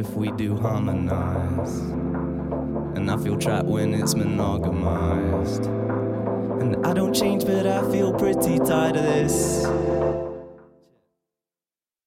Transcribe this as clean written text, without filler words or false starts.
if we do harmonize. And I feel trapped when it's monogamized. And I don't change, but I feel pretty tired of this.